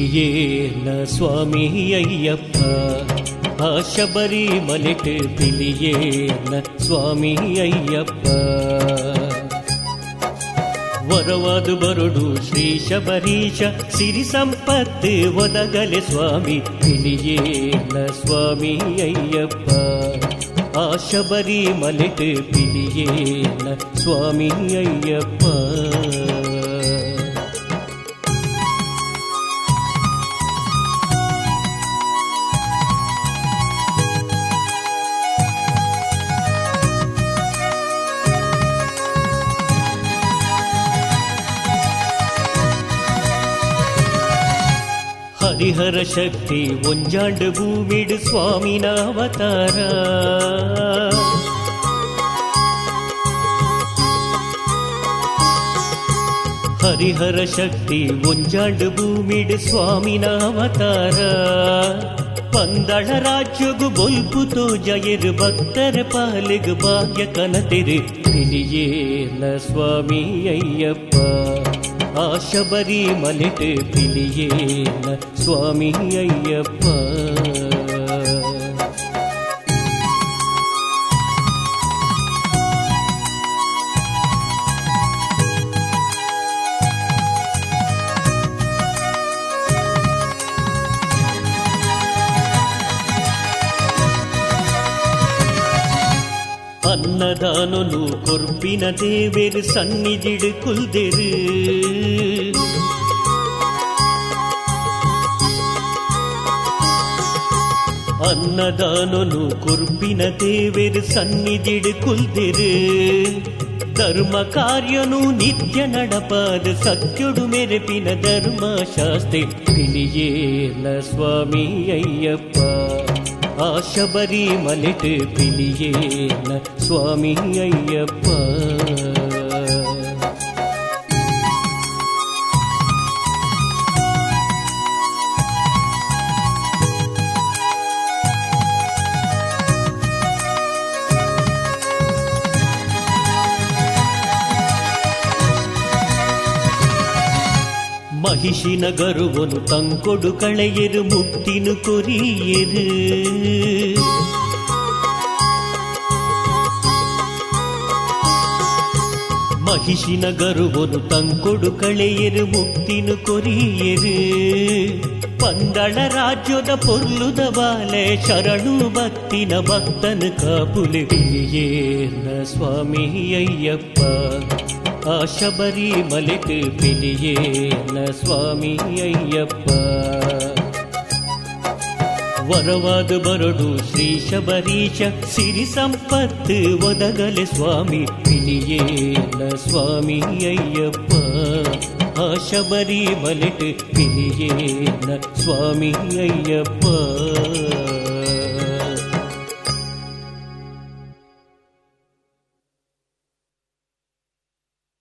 பிலியேன சுவாமி ஐயப்பா ಶಬರಿ ಮಲೆಟ್ ಪಿಲಿಯೇನ ಸ್ವಾಮಿ ಅಯ್ಯಪ್ಪ ವರವಾದು ಬರುಡು ಶ್ರೀ ಶಬರೀಶ ಸಿರಿ ಸಂಪತ್ತು ಒದಗಲೆ ಸ್ವಾಮಿ ಪಿಲಿಯೇನ ಸ್ವಾಮಿ ಅಯ್ಯಪ್ಪ ಶಬರಿ ಮಲೆಟ್ ಪಿಲಿಯೇನ ಸ್ವಾಮಿ ಅಯ್ಯಪ್ಪ ಹರಿಹರ ಶಕ್ತಿ ಒಂಜಾಂಡು ಭೂಮಿಡು ಸ್ವಾಮಿನ ಅವತಾರ ಹರಿಹರ ಶಕ್ತಿ ಒಂಜಾಂಡು ಭೂಮಿಡು ಸ್ವಾಮಿನ ಅವತಾರ ಪಂದಳ ರಾಜ್ಯಗು ಬೊಲ್ಪುತೋ ಜಯರು ಭಕ್ತರ ಪಾಲಿಗು ಭಾಗ್ಯ ಕನತೆರು ಪಿಲಿಯೇನ ಸ್ವಾಮಿ ಅಯ್ಯಪ್ಪ ಶಬರಿ ಮಲೆಟ್ ಪಿಲಿಯೇನ ಸ್ವಾಮಿ ಅಯ್ಯಪ್ಪ ಅನ್ನದಾನನು ಕೊರ್ಪಿನ ದೇವೇರು ಸನ್ನಿಧಿಡು ಕುಲ್ದೆರು ಅನ್ನದಾನನು ಕೊರ್ಪಿನ ದೇವೇರು ಸನ್ನಿಧಿಡು ಕುಲ್ದೆರು ಧರ್ಮ ಕಾರ್ಯನು ನಿತ್ಯ ನಡಪಾದ ಸತ್ಯೊಡು ಮೆರೆಪಿನ ಧರ್ಮಶಾಸ್ತ್ರಿ ಪಿಲಿಯೇನ ಸ್ವಾಮಿ ಅಯ್ಯಪ್ಪ ಶಬರಿ ಮಲೆಟ್ ಪಿಲಿಯೇನ ಸ್ವಾಮಿ ಅಯ್ಯಪ್ಪ ಮಹಿಷಿನ ಗರುವನು ತಂಕೊಡು ಕಳೆಯರು ಮುಕ್ತಿನು ಕೊರಿಯರು ಮಹಿಷಿನ ಗರುವನು ತಂಕೊಡು ಕಳೆಯರು ಮುಕ್ತಿನು ಕೊರಿಯರು ಪಂದಳ ರಾಜ್ಯದ ಪೊರ್ಲುದ ಬಾಲೆ ಶರಣು ಭಕ್ತಿನ ಭಕ್ತನ ಕಾಪುಲೆ ಪಿಲಿಯೇನ ಸ್ವಾಮಿ ಅಯ್ಯಪ್ಪ ಶಬರಿ ಮಲೆಟ್ ಪಿಲಿಯೇನ ಸ್ವಾಮಿ ಅಯ್ಯಪ್ಪ ವರವಾದು ಬರಡು ಶ್ರೀ ಶಬರೀಶ ಸಿರಿ ಸಂಪತ್ತು ಒದಗಲೆ ಸ್ವಾಮಿ ಪಿಲಿಯೇನ ಸ್ವಾಮಿ ಅಯ್ಯಪ್ಪ ಶಬರಿ ಮಲೆಟ್ ಪಿಲಿಯೇನ ಸ್ವಾಮಿ ಅಯ್ಯಪ್ಪ